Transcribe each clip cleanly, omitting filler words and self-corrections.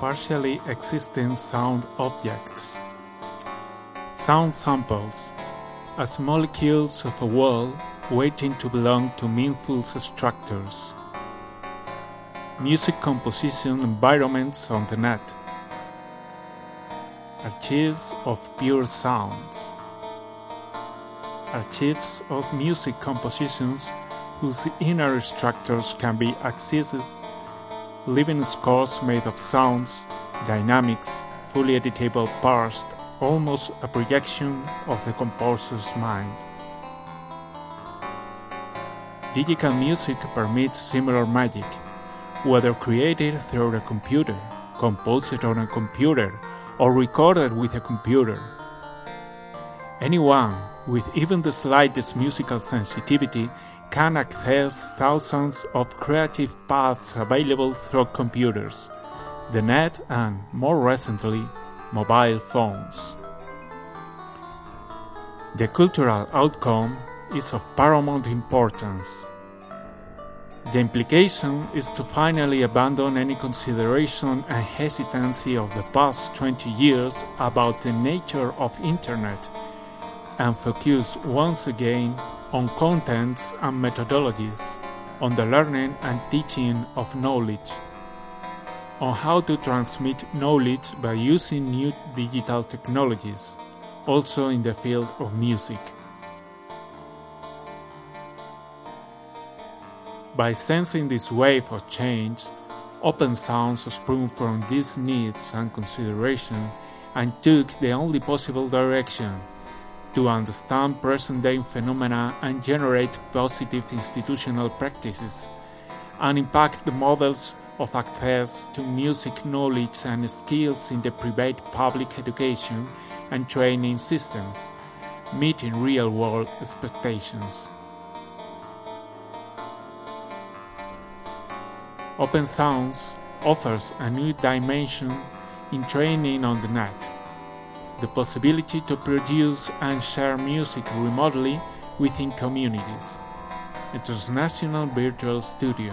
partially existing sound objects. Sound samples, as molecules of a world waiting to belong to meaningful structures. Music composition environments on the net. Archives of pure sounds. Archives of music compositions whose inner structures can be accessed. Living scores made of sounds, dynamics, fully editable, parsed, almost a projection of the composer's mind. Digital music permits similar magic, whether created through a computer, composed on a computer, or recorded with a computer. Anyone with even the slightest musical sensitivity can access thousands of creative paths available through computers, the net, and, more recently, mobile phones. The cultural outcome is of paramount importance. The implication is to finally abandon any consideration and hesitancy of the past 20 years about the nature of Internet and focus once again on contents and methodologies, on the learning and teaching of knowledge, on how to transmit knowledge by using new digital technologies, also in the field of music. By sensing this wave of change, Open Sounds sprung from these needs and consideration and took the only possible direction: to understand present-day phenomena and generate positive institutional practices, and impact the models of access to music knowledge and skills in the private public education and training systems, meeting real-world expectations. Open Sounds offers a new dimension in training on the net: the possibility to produce and share music remotely within communities. A transnational virtual studio.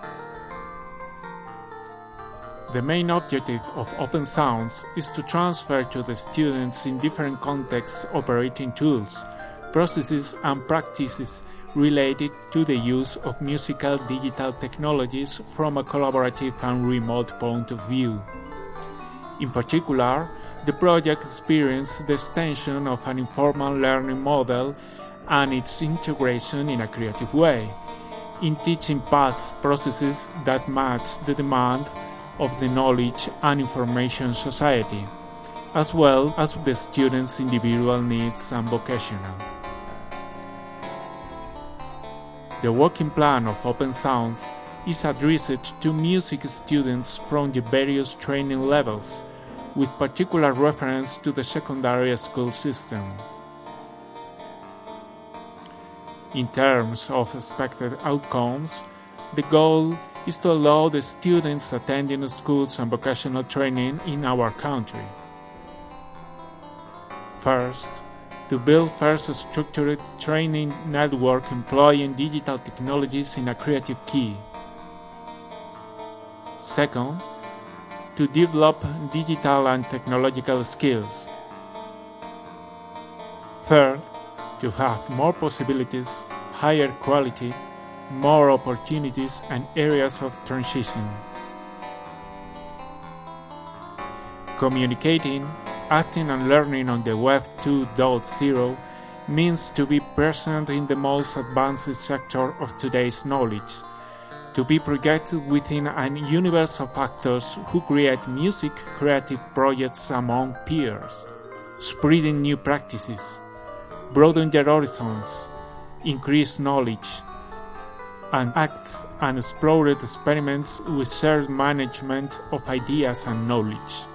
The main objective of Open Sounds is to transfer to the students in different contexts operating tools, processes and practices related to the use of musical digital technologies from a collaborative and remote point of view. In particular, the project experienced the extension of an informal learning model and its integration in a creative way, in teaching paths processes that match the demand of the knowledge and information society, as well as the students' individual needs and vocational. The working plan of Open Sounds is addressed to music students from the various training levels, with particular reference to the secondary school system. In terms of expected outcomes, the goal is to allow the students attending schools and vocational training in our country. First, to build first structured training network employing digital technologies in a creative key. Second, to develop digital and technological skills. Third, to have more possibilities, higher quality, more opportunities and areas of transition. Communicating, acting and learning on the Web 2.0 means to be present in the most advanced sector of today's knowledge, to be projected within a universe of actors who create music creative projects among peers, spreading new practices, broaden their horizons, increase knowledge, and acts and explored experiments with shared management of ideas and knowledge.